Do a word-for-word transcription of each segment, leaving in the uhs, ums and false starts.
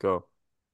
Go.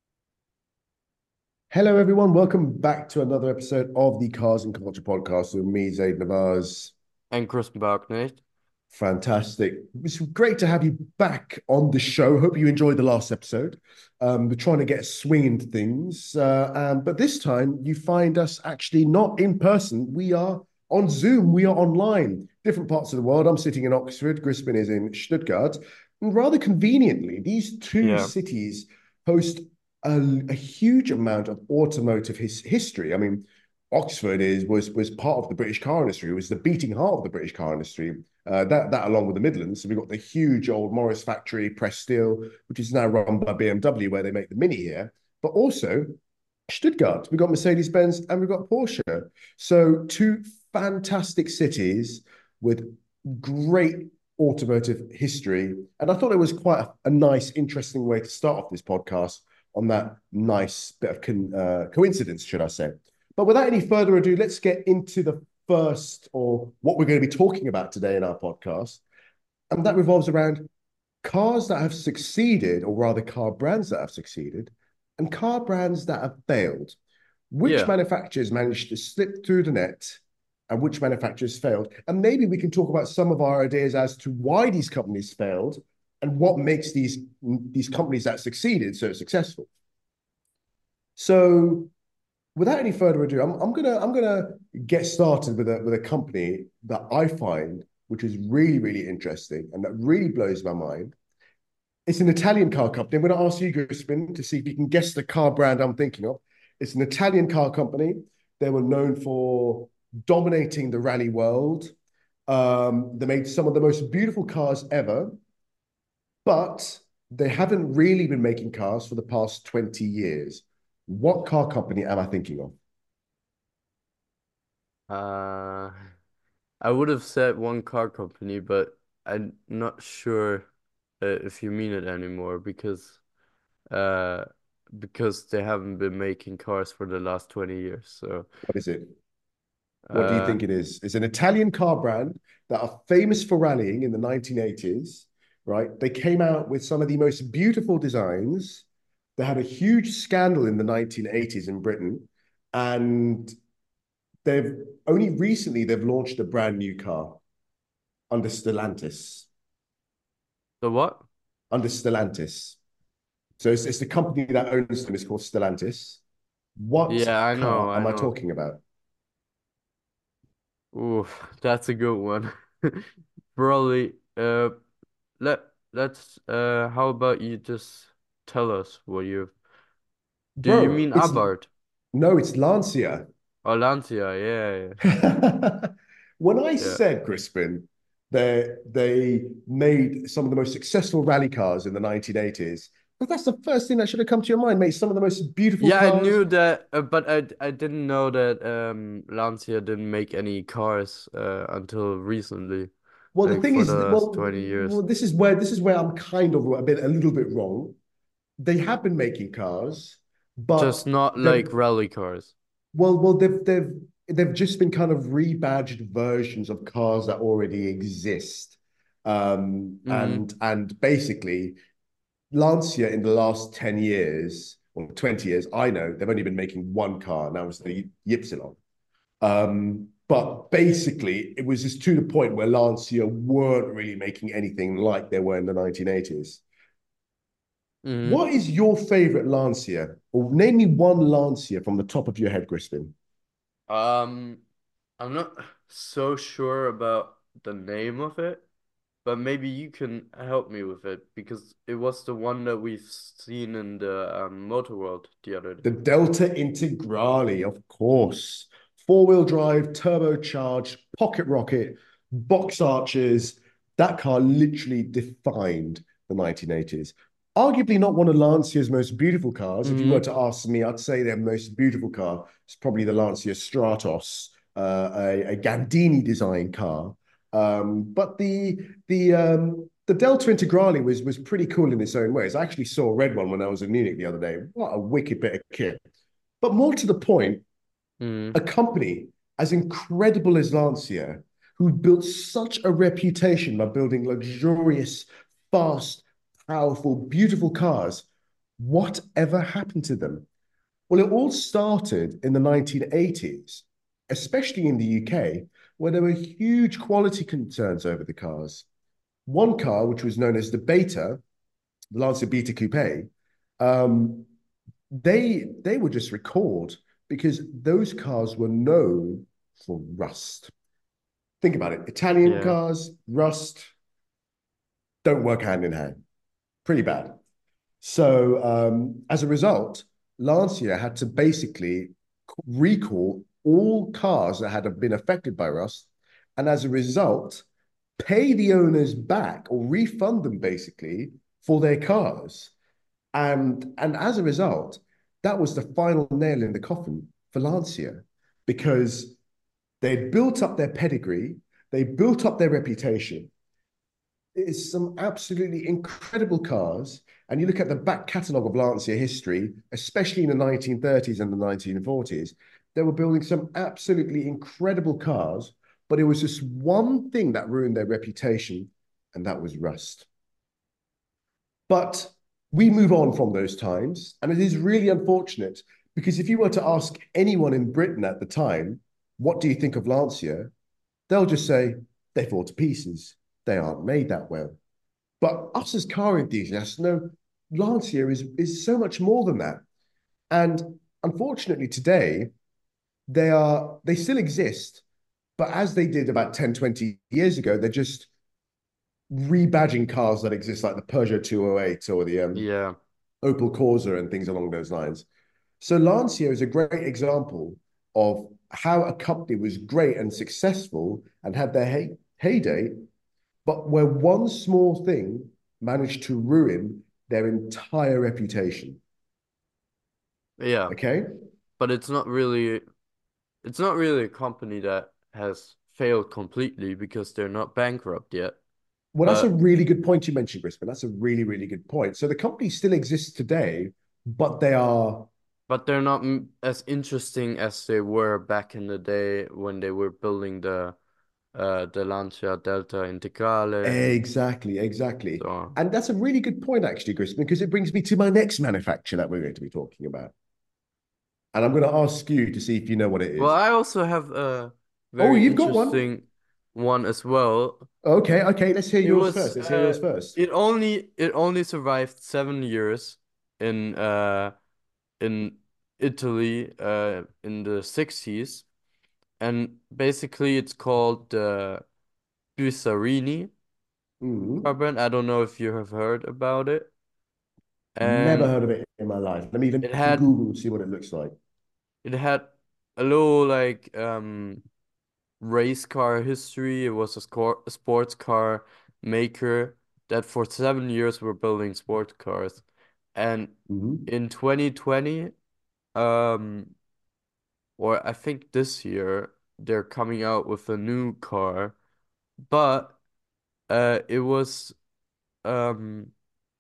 Hello, everyone. Welcome back to another episode of the Cars and Culture podcast with me, Zaid Navaz. And Chris Buckner. Fantastic. It's great to have you back on the show. Hope you enjoyed the last episode. Um, we're trying to get a swing into things. Uh, um, but this time, you find us actually not in person. We are on Zoom. We are online, different parts of the world. I'm sitting in Oxford. Crispin is in Stuttgart. And rather conveniently, these two Yeah. cities host a, a huge amount of automotive his, history. I mean, Oxford is was was part of the British car industry. It was the beating heart of the British car industry. Uh, that that along with the Midlands, so we've got the huge old Morris factory, Press Steel, which is now run by B M W, where they make the Mini here. But also Stuttgart, we've got Mercedes-Benz and we've got Porsche. So two fantastic cities with great automotive history. And I thought it was quite a, a nice, interesting way to start off this podcast on that nice bit of con, uh, coincidence, should I say. But without any further ado, let's get into the first or what we're going to be talking about today in our podcast. And that revolves around cars that have succeeded, or rather car brands that have succeeded, and car brands that have failed. Which Yeah. manufacturers managed to slip through the net and which manufacturers failed? And maybe we can talk about some of our ideas as to why these companies failed and what makes these, these companies that succeeded so successful. So without any further ado, I'm, I'm gonna I'm gonna get started with a with a company that I find which is really really interesting and that really blows my mind. It's an Italian car company. I'm going to ask you, Crispin, to see if you can guess the car brand I'm thinking of. It's an Italian car company. They were known for dominating the rally world. Um, they made some of the most beautiful cars ever, but they haven't really been making cars for the past twenty years. What car company am I thinking of? Uh, I would have said one car company, but I'm not sure uh, if you mean it anymore because uh because they haven't been making cars for the last twenty years. So What is it? What do you uh think it is? It's an Italian car brand that are famous for rallying in the nineteen eighties, right? They came out with some of the most beautiful designs. They had a huge scandal in the nineteen eighties in Britain, and they've only recently they've launched a brand new car under Stellantis. the what? Under Stellantis. So it's, it's the company that owns them. It's called Stellantis. What Yeah, I know, car I am I know. talking about? Ooh, that's a good one. Probably uh let let's uh how about you just tell us what you do you Bro, mean it's Abarth? no, it's Lancia. Oh, Lancia, yeah, When I yeah. said, Crispin, they they made some of the most successful rally cars in the nineteen eighties, but that's the first thing that should have come to your mind, mate. Some of the most beautiful Yeah, I cars. knew that, uh, but I I didn't know that um Lancia didn't make any cars uh, until recently, Well, the like thing for is, the last well, twenty years. well, this is where this is where I'm kind of a bit a little bit wrong. They have been making cars, but Just not they've like rally cars. well, well, they've they've they've just been kind of rebadged versions of cars that already exist. Um, Mm-hmm. and and basically Lancia in the last ten years or twenty years, I know they've only been making one car, and that was the Ypsilon. Um, but basically, it was just to the point where Lancia weren't really making anything like they were in the nineteen eighties. Mm-hmm. What is your favorite Lancia? Or name me one Lancia from the top of your head, Crispin. Um, I'm not so sure about the name of it, but maybe you can help me with it because it was the one that we've seen in the um, Motor World the other day. The Delta Integrale, of course. Four-wheel drive, turbocharged, pocket rocket, box arches. That car literally defined the nineteen eighties. Arguably not one of Lancia's most beautiful cars. If you were Mm-hmm. to ask me, I'd say their most beautiful car is probably the Lancia Stratos, uh, a, a Gandini design car. Um, but the the um, the Delta Integrale was was pretty cool in its own ways. I actually saw a red one when I was in Munich the other day. What a wicked bit of kit. But more to the point, Mm-hmm. a company as incredible as Lancia, who built such a reputation by building luxurious, fast, powerful, beautiful cars, Whatever happened to them? Well, it all started in the nineteen eighties, especially in the U K, where there were huge quality concerns over the cars. One car, which was known as the Beta, the Lancia Beta Coupe, um, they they were just recalled because those cars were known for rust. Think about it. Italian Yeah. cars, rust, don't work hand in hand. Pretty bad. So um, as a result, Lancia had to basically recall all cars that had been affected by rust, and as a result, pay the owners back or refund them basically for their cars. And and as a result, that was the final nail in the coffin for Lancia because they'd built up their pedigree, they built up their reputation. It's some absolutely incredible cars. And you look at the back catalogue of Lancia history, especially in the nineteen thirties and the nineteen forties, they were building some absolutely incredible cars, but it was just one thing that ruined their reputation, and that was rust. But we move on from those times, and it is really unfortunate because if you were to ask anyone in Britain at the time, what do you think of Lancia? They'll just say they fall to pieces. They aren't made that well. But us as car enthusiasts know Lancia is, is so much more than that. And unfortunately, today, they are they still exist, but as they did about ten, twenty years ago, they're just rebadging cars that exist, like the Peugeot two oh eight or the um, Yeah. Opel Corsa and things along those lines. So Lancia is a great example of how a company was great and successful and had their hey heyday, but where one small thing managed to ruin their entire reputation. Yeah. Okay. But it's not really it's not really a company that has failed completely because they're not bankrupt yet. Well, that's a But really good point you mentioned, Brisbane. That's a really, really good point. So the company still exists today, but they are but they're not m- as interesting as they were back in the day when they were building the uh the Lancia Delta Integrale. exactly, exactly. So, And that's a really good point, actually, Brisbane, because it brings me to my next manufacturer that we're going to be talking about. And I'm going to ask you to see if you know what it well, is. I also have a Oh, very you've got one. interesting one as well. Okay, okay. Let's hear It yours was first. Let's hear yours uh first. it only it only survived seven years in uh in Italy uh in the sixties, and basically it's called the Busarini Mm. carbon. I don't know if you have heard about it. Never And heard of it in my life. Let me let it me had Google to see what it looks like. it had a little like um race car history. It was a, score, a sports car maker that for seven years were building sports cars. And Mhm. in twenty twenty, um, or I think this year, they're coming out with a new car, but uh, it was um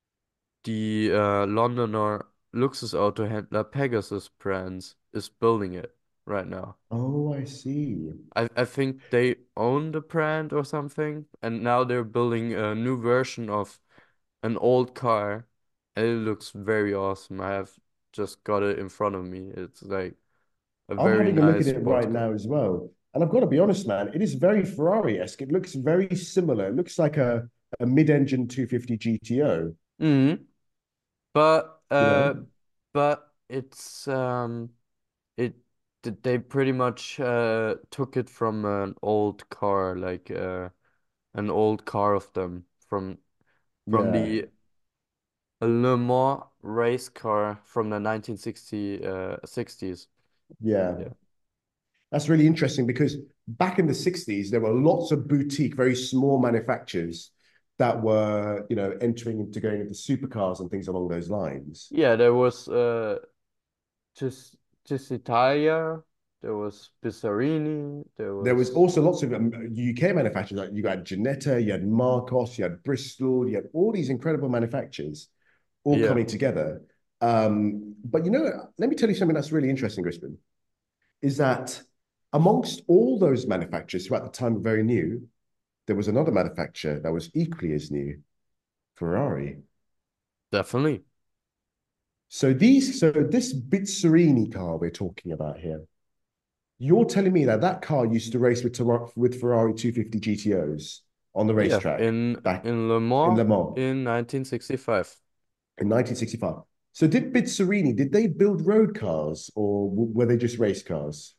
the uh, Londoner Luxusautohändler Pegasus Brands is building it right now. Oh, I see. I, I think they own the brand or something, and now they're building a new version of an old car, and it looks very awesome. I have just got it in front of me. It's like a I'm very having a look at nice it sports right car. now as well. And I've got to be honest, man, it is very Ferrari-esque. It looks very similar. It looks like a, a mid-engine two fifty G T O, hmm But you uh, know? but it's um, it th- they pretty much uh took it from an old car, like uh, an old car of them from from Yeah, the Le Mans race car from the nineteen sixty uh sixties. yeah. Yeah. That's really interesting because back in the sixties, there were lots of boutique, very small manufacturers that were, you know, entering into going into supercars and things along those lines. Yeah, there was uh just just Italia, there was Pisarini, there There was was also lots of um, U K manufacturers. Like you had Ginetta, you had Marcos, you had Bristol, you had all these incredible manufacturers all yeah, coming together. Um, but you know, let me tell you something that's really interesting, Crispin, is that amongst all those manufacturers who at the time were very new, there was another manufacturer that was equally as new, Ferrari. definitely. So these, so this Bizzarini car we're talking about here, you're telling me that that car used to race with with Ferrari two fifty G T Os on the Yeah, racetrack in back in Le in Mans Le Mans in nineteen sixty-five. in nineteen sixty-five. So did Bizzarini, did they build road cars or were they just race cars?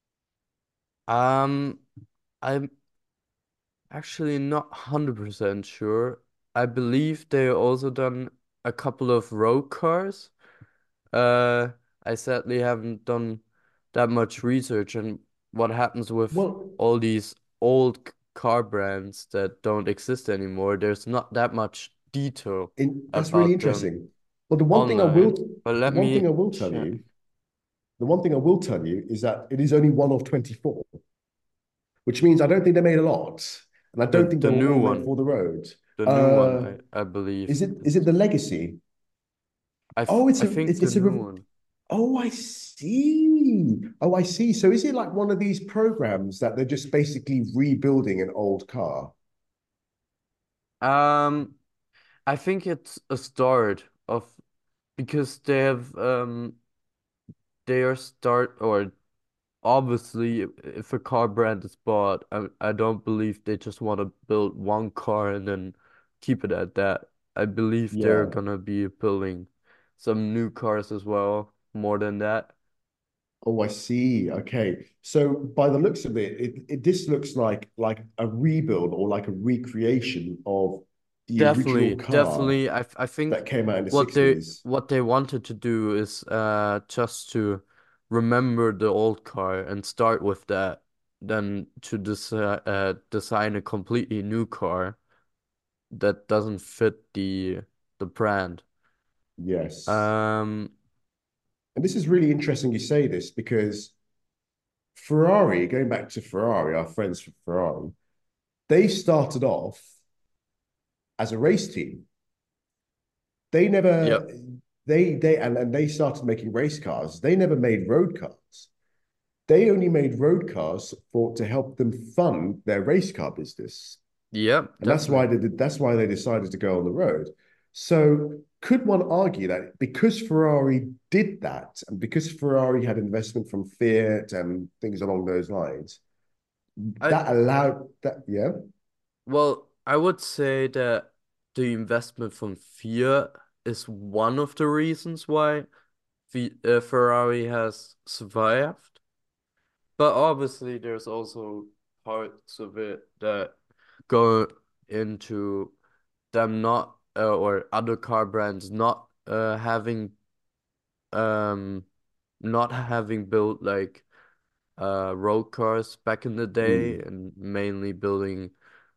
Um, I'm actually not one hundred percent sure. I believe they also done a couple of road cars. Uh, I sadly haven't done that much research on what happens with Well, all these old c- car brands that don't exist anymore. There's not that much detail in, that's really about them interesting. But the one thing I will, online. But the let one thing me I will tell check. you, the one thing I will tell you is that it is only one of twenty-four, which means I don't think they made a lot, and I don't The think they the were new all meant one. for the road. The new one, Uh, I, I believe. is it is it the Legacy? I, f Oh, it's I a think it- the it's a new rev- one. oh, I see. Oh, I see. So is it like one of these programs that they're just basically rebuilding an old car? Um, I think it's a start of because they have um they are start or obviously if a car brand is bought, I I don't believe they just want to build one car and then keep it at that. I believe they're Yeah. gonna be building some new cars as well, more than that. Oh, I see. Okay. So by the looks of it, it, it this looks like like a rebuild or like a recreation of the original Definitely, car definitely. I I think that came out in the what they sixties. what they wanted to do is uh just to remember the old car and start with that, then to desi uh, design a completely new car that doesn't fit the the brand. Yes. Um, And this is really interesting you say this because Ferrari, going back to Ferrari, our friends from Ferrari, they started off as a race team. They yep, never they they and, and they started making race cars. They never made road cars. They only made road cars for to help them fund their race car business. yep, And that's why definitely. they did, that's why they decided to go on the road. So could one argue that because Ferrari did that, and because Ferrari had investment from Fiat and things along those lines, I that allowed that, yeah, well, I would say that the investment from Fiat is one of the reasons why F uh, Ferrari has survived. But obviously, there's also parts of it that go into them not uh, or other car brands not uh, having um not having built like uh road cars back in the day mm, and mainly building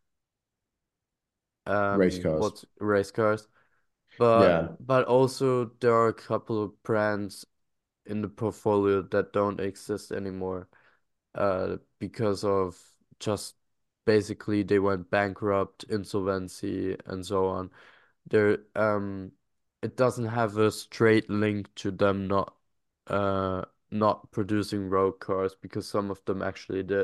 race um cars. what's race cars. But Yeah, but also there are a couple of brands in the portfolio that don't exist anymore. Uh, because of just basically they went bankrupt, insolvency, and so on. There, um, it doesn't have a straight link to them not, uh, not producing road cars because some of them actually did.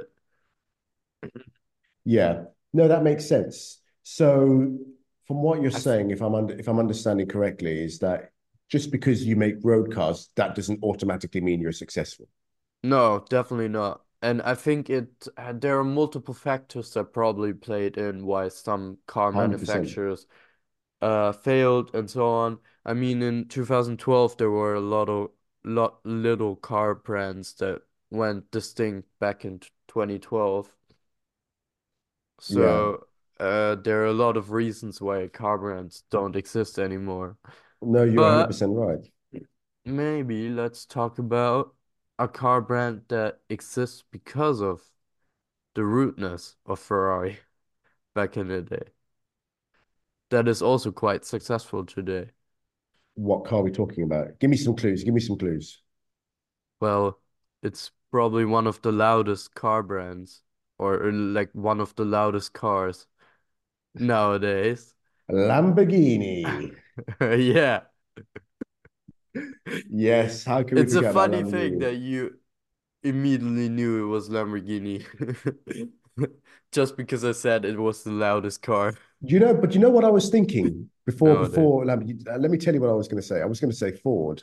yeah. No, that makes sense. So from what you're I f saying, if I'm under, if I'm understanding correctly, is that just because you make road cars, that doesn't automatically mean you're successful. no, definitely not. And I think it uh, there are multiple factors that probably played in why some car one hundred percent. manufacturers uh failed and so on. I mean, in two thousand twelve there were a lot of lot little car brands that went distinct back in t- twenty twelve. Yeah. So uh there are a lot of reasons why car brands don't exist anymore. No, you're But one hundred percent right. maybe let's talk about a car brand that exists because of the rudeness of Ferrari back in the day. That is also quite successful today. What car are we talking about? Give me some clues. Give me some clues. Well, it's probably one of the loudest car brands, or uh, like one of the loudest cars nowadays. Lamborghini. Yeah. Yes, how can we It's a forget about funny thing Lamborghini? that you immediately knew it was Lamborghini. Just because I said it was the loudest car. You know, but you know what I was thinking? Before nowadays. before Lamborghini, uh, let me tell you what I was going to say. I was going to say Ford.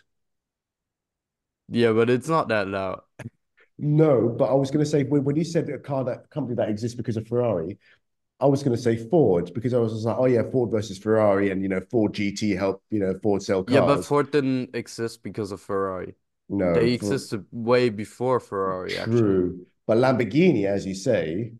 Yeah, but it's not that loud. No, but I was going to say when, when you said a car that company that exists because of Ferrari, I was going to say Ford because I was just like, oh yeah, Ford versus Ferrari, and you know, Ford G T helped you know Ford sell Yeah, but cars. Ford didn't exist because of Ferrari. No, They for existed way before Ferrari, actually. true, but Lamborghini, as you say,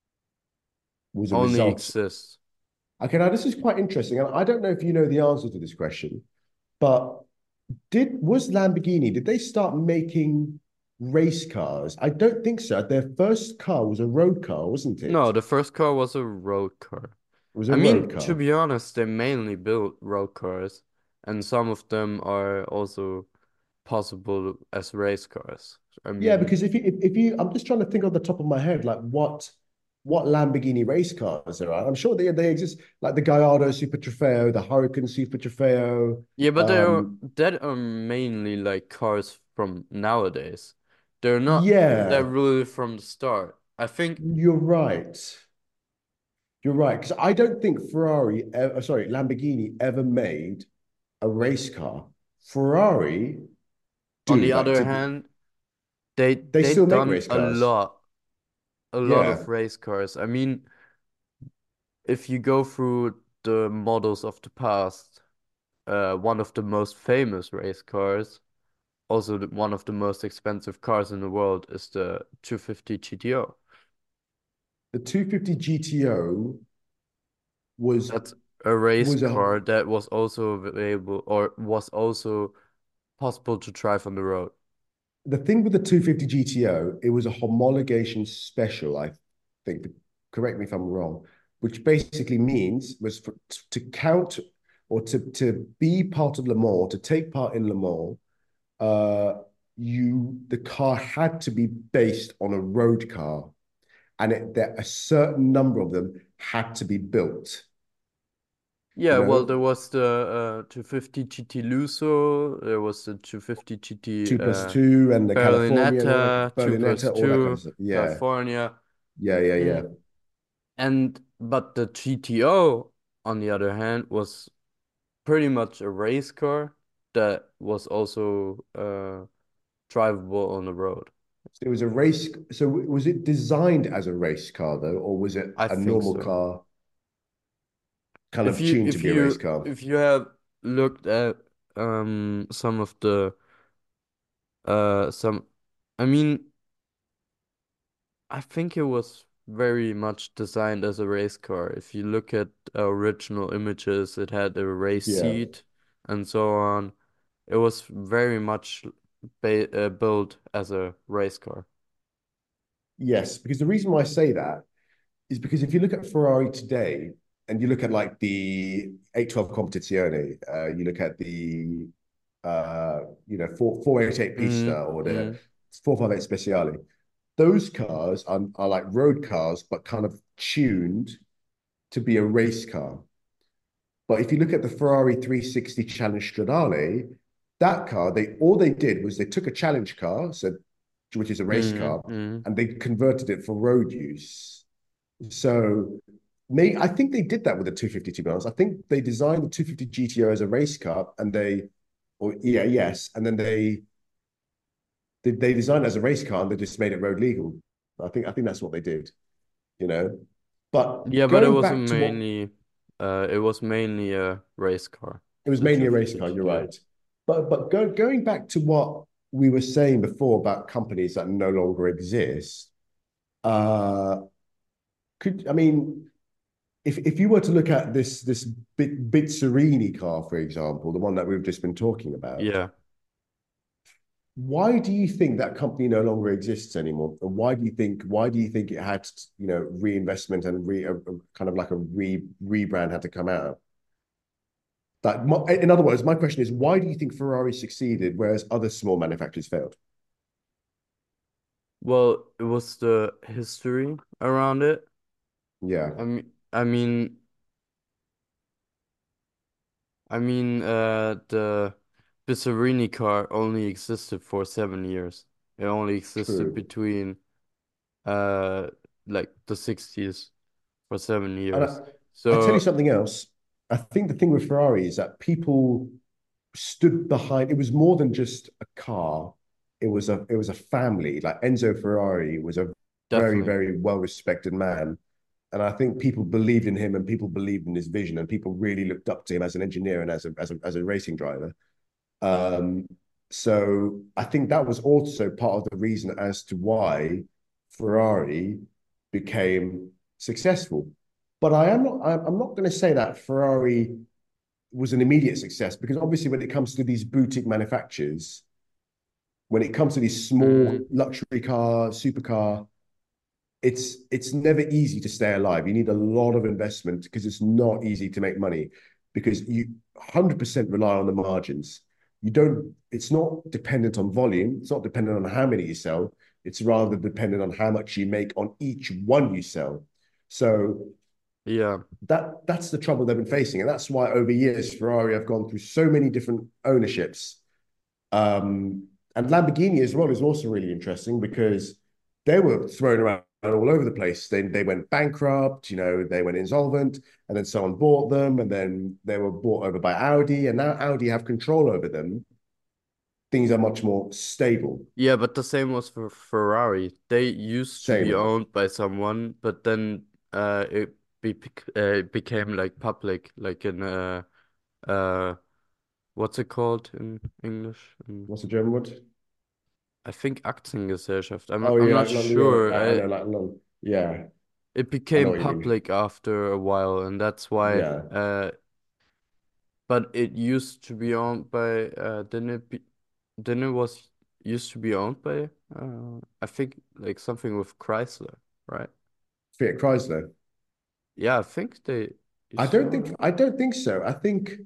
was a Only result. exists. Okay, now this is quite interesting, and I don't know if you know the answer to this question, but did was Lamborghini, did they start making race cars? I don't think so. Their first car was a road car, wasn't it? No, the first car was a road car. It was a I road mean, to car. be honest, they mainly built road cars, and some of them are also possible as race cars. I Yeah, mean, because if you if, if you I'm just trying to think on the top of my head, like what what Lamborghini race cars there are. I'm sure they they exist, like the Gallardo Super Trofeo, the Huracan Super Trofeo. yeah, but they are Um, that are mainly like cars from nowadays. They're not that yeah, really from the start. I think you're right. You're right. Because I don't think Ferrari, ever, sorry, Lamborghini ever made a race car. Ferrari on do the like other to hand, they they they still make done race a cars. lot, a lot Yeah. of race cars. I mean, if you go through the models of the past, uh, one of the most famous race cars, also the, one of the most expensive cars in the world, is the two fifty G T O. The two fifty G T O was That's a race was a car that was also available or was also possible to drive on the road. the thing with the two fifty G T O, it was a homologation special, I think. Correct me if I'm wrong, which basically means was for, to count or to to be part of Le Mans, to take part in Le Mans, uh, you the car had to be based on a road car, and it, that a certain number of them had to be built. You Yeah, well, there know, was the uh, two fifty G T Lusso, there was the two fifty G T two plus uh, two and the California and all that Berlinetta, two plus Berlinetta, all that kind of two, stuff. Yeah, California. yeah, yeah, yeah. Mm. And but the G T O, on the other hand, was pretty much a race car that was also uh, drivable on the road. It was a race. So was it designed as a race car though, or was it I a think normal so. car kind If of you tuned to if be a race you car? if you have looked at um some of the uh some I mean I think it was very much designed as a race car. If you look at original images, it had a race Yeah. seat and so on. It was very much ba uh, built as a race car. Yes, because the reason why I say that is because if you look at Ferrari today and you look at like the eight twelve Competizione, uh, you look at the uh, you know, four, 488 Pista Mm, or the mm, four fifty-eight Speciale, those cars are, are like road cars, but kind of tuned to be a race car. But if you look at the Ferrari three sixty Challenge Stradale, that car, they all they did was they took a challenge car, so which is a race mm, car, mm. and they converted it for road use. So may I think they did that with the two fifty, to be honest. I think they designed the two fifty G T O as a race car and they or yeah, yes, and then they they, they designed it as a race car and they just made it road legal. I think I think that's what they did, you know. But Yeah, but it going was back to what mainly uh it was mainly a race car, it was the mainly a race two fifty car, you're G T O. right. But but go, going back to what we were saying before about companies that no longer exist, uh, could I mean if if you were to look at this this Bit Bitserini car, for example, the one that we've just been talking about, Yeah. why do you think that company no longer exists anymore? And why do you think why do you think it had you know reinvestment and re a, a kind of like a re rebrand had to come out? Like, in other words, my question is, why do you think Ferrari succeeded whereas other small manufacturers failed? Well, it was the history around it. Yeah, I mean, I mean, I mean, uh, the Bisarini car only existed for seven years. It only existed true. between uh like the sixties for seven And I, years. I tell you So something else. I think the thing with Ferrari is that people stood behind. It was more than just a car. It was a it was a family. Like Enzo Ferrari was a very Definitely. very well respected man, and I think people believed in him and people believed in his vision and people really looked up to him as an engineer and as a as a as a racing driver. Um, so I think that was also part of the reason as to why Ferrari became successful. But I am not. I'm not going to say that Ferrari was an immediate success because obviously when it comes to these boutique manufacturers, when it comes to these Mm, small luxury car, supercar, it's it's never easy to stay alive. You need a lot of investment because it's not easy to make money because you one hundred percent rely on the margins. You don't, it's not dependent on volume. It's not dependent on how many you sell. It's rather dependent on how much you make on each one you sell. So yeah. that that's the trouble they've been facing. And that's why over years, Ferrari have gone through so many different ownerships. Um, and Lamborghini as well is also really interesting because they were thrown around all over the place. They they went bankrupt, you know, they went insolvent, and then someone bought them, and then they were bought over by Audi, and now Audi have control over them. Things are much more stable. Yeah, but the same was for Ferrari. They used to be Same. owned by someone, but then uh it be uh, it became like public, like in uh uh what's it called in English? In, What's the German word? I think Aktiengesellschaft. I'm Oh I'm yeah, not like, like yeah, sure. I, I I know, like, no, yeah, It I know became what you mean. public after a while, and that's why Yeah, uh but it used to be owned by uh didn't it be didn't it was used to be owned by uh I think like something with Chrysler, right? Fiat Chrysler. Yeah, I think they I used to don't own think it. I don't think so. I think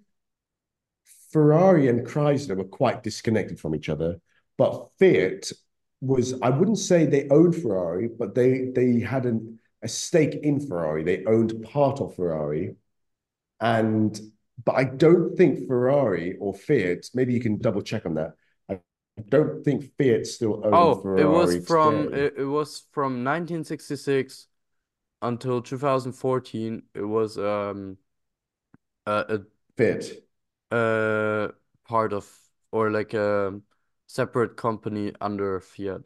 Ferrari and Chrysler were quite disconnected from each other, but Fiat was, I wouldn't say they owned Ferrari, but they they had an, a stake in Ferrari. They owned part of Ferrari. And but I don't think Ferrari or Fiat, maybe you can double check on that. I don't think Fiat still own Oh, it was Ferrari from today. it, it was from nineteen sixty-six until two thousand fourteen. It was um a, Fiat. a, a part of or like a separate company under Fiat.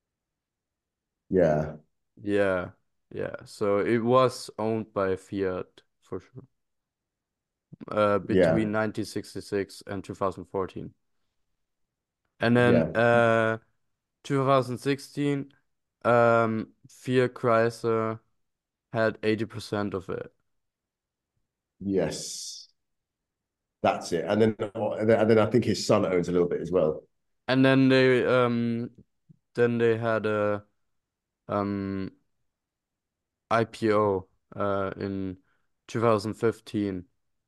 Yeah, Yeah, yeah. So it was owned by Fiat for sure. Uh, yeah, between nineteen sixty-six and two thousand fourteen. And then yeah, uh two thousand sixteen, um Fiat Chrysler had eighty percent of it. yes. That's it. And then and then, and then I think his son owns a little bit as well. And then they um then they had a um I P O uh in two thousand fifteen.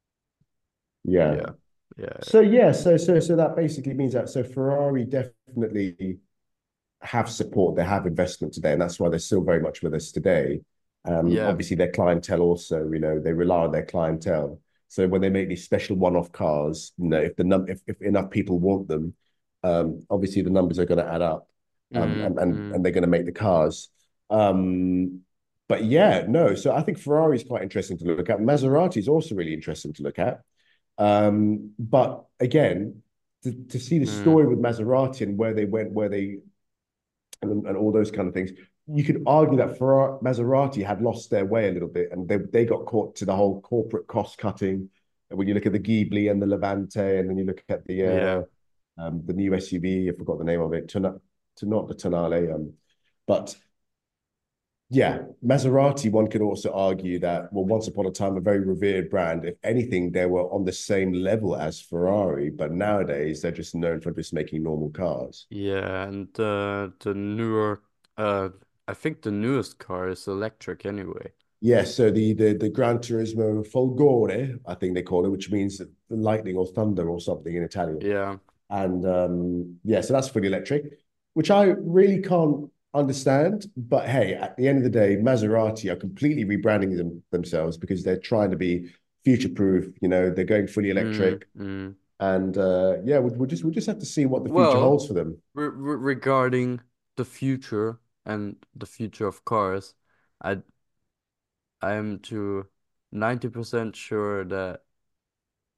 Yeah. Yeah. Yeah. So yeah, so so so that basically means that so Ferrari definitely have support, they have investment today, and that's why they're still very much with us today. Um, Yeah. obviously, their clientele also, you know, they rely on their clientele. So when they make these special one-off cars, you know, if the num if, if enough people want them, um, obviously the numbers are going to add up, um, Mm, and and mm, and they're going to make the cars. Um, but yeah, no. So I think Ferrari is quite interesting to look at. Maserati is also really interesting to look at. Um, but again, to, to see the mm. story with Maserati and where they went, where they and, and all those kind of things. You could argue that Ferrari, Maserati had lost their way a little bit, and they they got caught to the whole corporate cost cutting. And when you look at the Ghibli and the Levante, and then you look at the Yeah. uh, um, the new S U V, I forgot the name of it, to not to not the Tonale, um, but yeah, Maserati. One could also argue that well, once upon a time, a very revered brand. If anything, they were on the same level as Ferrari, but nowadays they're just known for just making normal cars. Yeah, and uh, the newer, uh, I think the newest car is electric anyway. Yes, so the the the Gran Turismo Folgore, I think they call it, which means lightning or thunder or something in Italian. Yeah. And um, yeah, so that's fully electric, which I really can't understand. But hey, at the end of the day, Maserati are completely rebranding them themselves because they're trying to be future-proof. You know, they're going fully Mm, electric, mm. and uh, yeah, we we'll just we'll just have to see what the future Well, holds for them. re re regarding the future and the future of cars, I I am to ninety percent sure that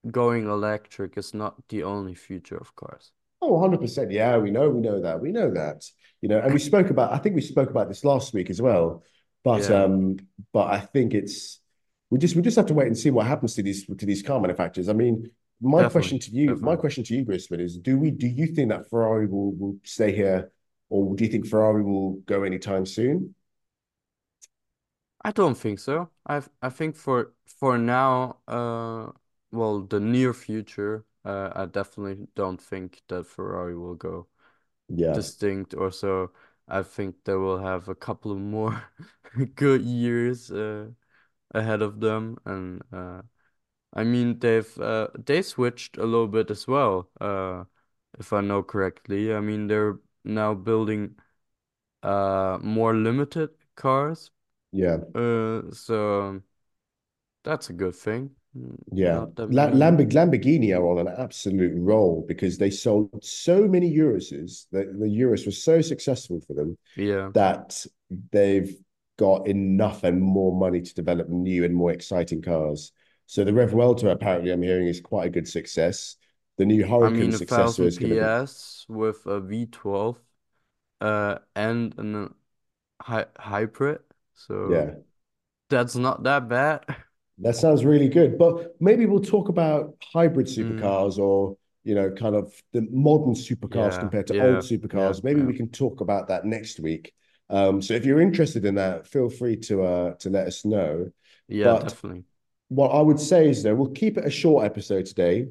going electric is not the only future of cars. Oh, one hundred percent. Yeah, we know, we know that. We know that. You know, and we spoke about, I think we spoke about this last week as well. But Yeah, um, but I think it's we just we just have to wait and see what happens to these to these car manufacturers. I mean, my question definitely, to you, my definitely. question to you, Grisman, is do we do you think that Ferrari will will stay here, or do you think Ferrari will go anytime soon? I don't think so. I I think for for now, uh, well, the near future, uh, I definitely don't think that Ferrari will go Yeah, distinct or so. I think they will have a couple of more good years uh, ahead of them, and uh, I mean they've uh, they switched a little bit as well, uh, if I know correctly. I mean they're now building uh more limited cars, yeah. uh, so that's a good thing. Mm, Yeah, Not that La many. Lamborg Lamborghini are on an absolute roll because they sold so many Uruses. The, the Urus was so successful for them Yeah, that they've got enough and more money to develop new and more exciting cars. So the Revuelto, apparently, I'm hearing, is quite a good success. The new I Huracan mean a successor thousand is going to be, P S with a V twelve, uh, and an hy hybrid, so yeah, that's not that bad. that sounds really good. But maybe we'll talk about hybrid Mm, supercars or, you know, kind of the modern supercars yeah, compared to old yeah, yeah, supercars. Maybe yeah, we can talk about that next week. Um, so if you're interested in that, feel free to uh to let us know. yeah, But definitely. what I would say is though, we'll keep it a short episode today.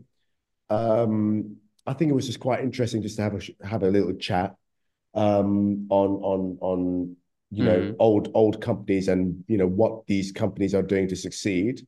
Um, I think it was just quite interesting just to have a have a little chat um on on on you know Mm, old old companies and you know what these companies are doing to succeed.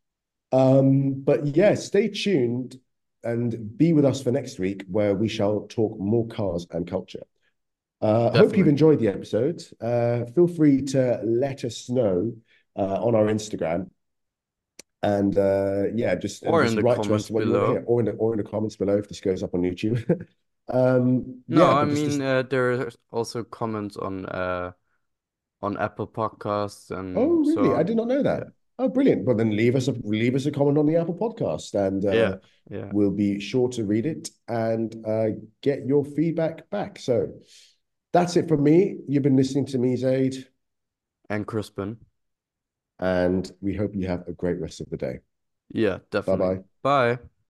Um, but yeah, stay tuned and be with us for next week where we shall talk more cars and culture. Uh, hope you've definitely. enjoyed the episode. Uh, feel free to let us know uh, on our Instagram and uh, yeah, just and Or in just the write to us comments what you want to hear, below. or in the or in the comments below if this goes up on YouTube. um, No, yeah, I but just mean just uh, there are also comments on uh on Apple Podcasts oh and so really? I did on. not know that. Yeah, Oh, brilliant! Well, then leave us a leave us a comment on the Apple Podcast, and uh, yeah, yeah. we'll be sure to read it and uh, get your feedback back. So that's it from me. You've been listening to me, Zaid, And Crispin. and we hope you have a great rest of the day. Yeah, Bye definitely. bye. Bye.